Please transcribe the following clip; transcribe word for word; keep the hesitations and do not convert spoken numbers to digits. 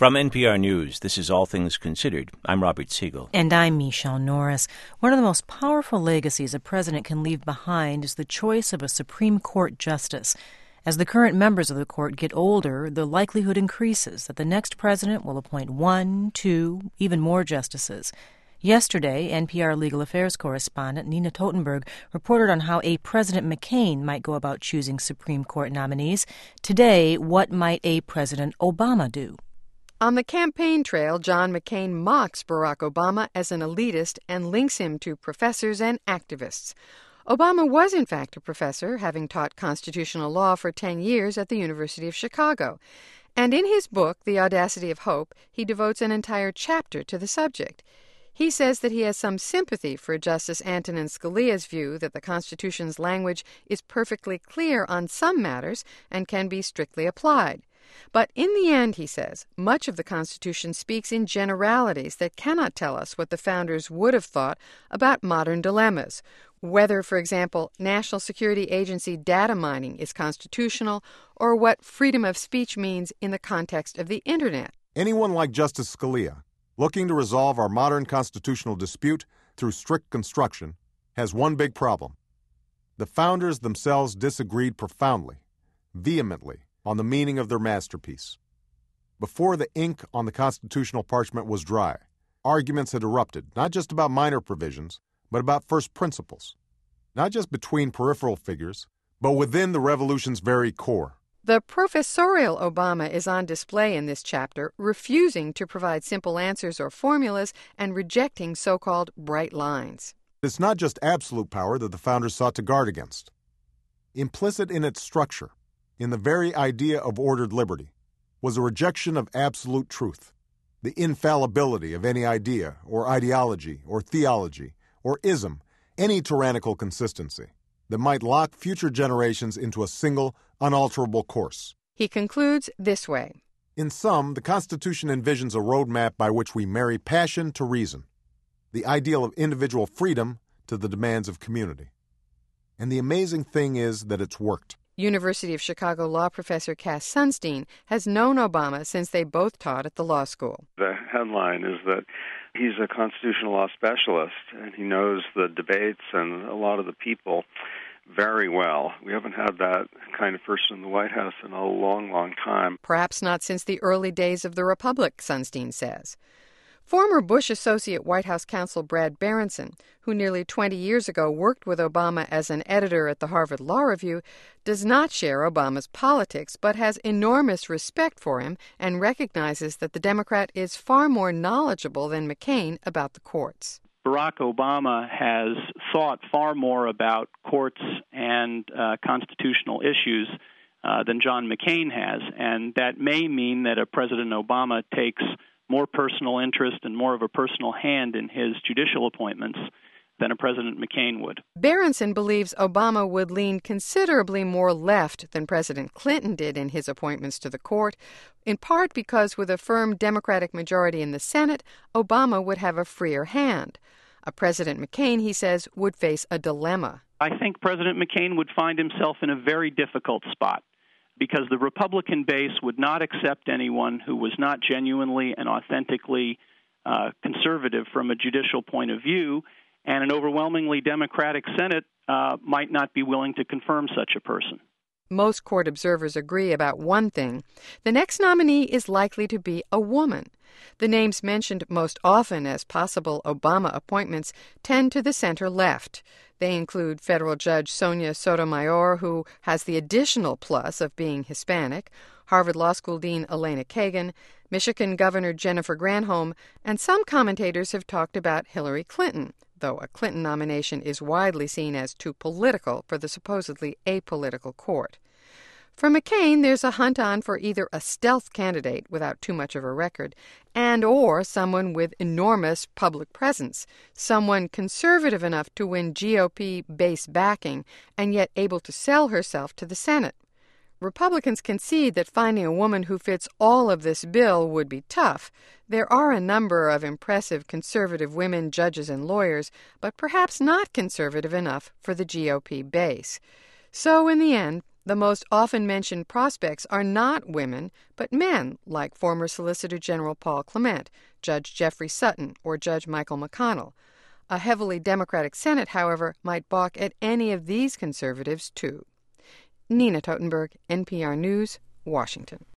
From N P R News, this is All Things Considered. I'm Robert Siegel. And I'm Michelle Norris. One of the most powerful legacies a president can leave behind is the choice of a Supreme Court justice. As the current members of the court get older, the likelihood increases that the next president will appoint one, two, even more justices. Yesterday, N P R legal affairs correspondent Nina Totenberg reported on how a President McCain might go about choosing Supreme Court nominees. Today, what might a President Obama do? On the campaign trail, John McCain mocks Barack Obama as an elitist and links him to professors and activists. Obama was, in fact, a professor, having taught constitutional law for ten years at the University of Chicago. And in his book, The Audacity of Hope, he devotes an entire chapter to the subject. He says that he has some sympathy for Justice Antonin Scalia's view that the Constitution's language is perfectly clear on some matters and can be strictly applied. But in the end, he says, much of the Constitution speaks in generalities that cannot tell us what the founders would have thought about modern dilemmas, whether, for example, National Security Agency data mining is constitutional, or what freedom of speech means in the context of the Internet. Anyone like Justice Scalia, looking to resolve our modern constitutional dispute through strict construction, has one big problem. The founders themselves disagreed profoundly, vehemently, on the meaning of their masterpiece. Before the ink on the constitutional parchment was dry, arguments had erupted, not just about minor provisions, but about first principles, not just between peripheral figures, but within the revolution's very core. The professorial Obama is on display in this chapter, refusing to provide simple answers or formulas and rejecting so-called bright lines. It's not just absolute power that the founders sought to guard against. Implicit in its structure, in the very idea of ordered liberty, was a rejection of absolute truth, the infallibility of any idea or ideology or theology or ism, any tyrannical consistency that might lock future generations into a single, unalterable course. He concludes this way. In sum, the Constitution envisions a roadmap by which we marry passion to reason, the ideal of individual freedom to the demands of community. And the amazing thing is that it's worked. University of Chicago law professor Cass Sunstein has known Obama since they both taught at the law school. The headline is that he's a constitutional law specialist, and he knows the debates and a lot of the people very well. We haven't had that kind of person in the White House in a long, long time. Perhaps not since the early days of the Republic, Sunstein says. Former Bush associate White House counsel Brad Berenson, who nearly twenty years ago worked with Obama as an editor at the Harvard Law Review, does not share Obama's politics, but has enormous respect for him and recognizes that the Democrat is far more knowledgeable than McCain about the courts. Barack Obama has thought far more about courts and uh, constitutional issues uh, than John McCain has, and that may mean that a President Obama takes more personal interest and more of a personal hand in his judicial appointments than a President McCain would. Berenson believes Obama would lean considerably more left than President Clinton did in his appointments to the court, in part because with a firm Democratic majority in the Senate, Obama would have a freer hand. A President McCain, he says, would face a dilemma. I think President McCain would find himself in a very difficult spot, because the Republican base would not accept anyone who was not genuinely and authentically uh, conservative from a judicial point of view, and an overwhelmingly Democratic Senate uh, might not be willing to confirm such a person. Most court observers agree about one thing. The next nominee is likely to be a woman. The names mentioned most often as possible Obama appointments tend to the center-left. They include federal judge Sonia Sotomayor, who has the additional plus of being Hispanic, Harvard Law School Dean Elena Kagan, Michigan Governor Jennifer Granholm, and some commentators have talked about Hillary Clinton, though a Clinton nomination is widely seen as too political for the supposedly apolitical court. For McCain, there's a hunt on for either a stealth candidate without too much of a record and or someone with enormous public presence, someone conservative enough to win G O P base backing and yet able to sell herself to the Senate. Republicans concede that finding a woman who fits all of this bill would be tough. There are a number of impressive conservative women judges and lawyers, but perhaps not conservative enough for the G O P base. So in the end, The most often mentioned prospects are not women, but men, like former Solicitor General Paul Clement, Judge Jeffrey Sutton, or Judge Michael McConnell. A heavily Democratic Senate, however, might balk at any of these conservatives, too. Nina Totenberg, N P R News, Washington.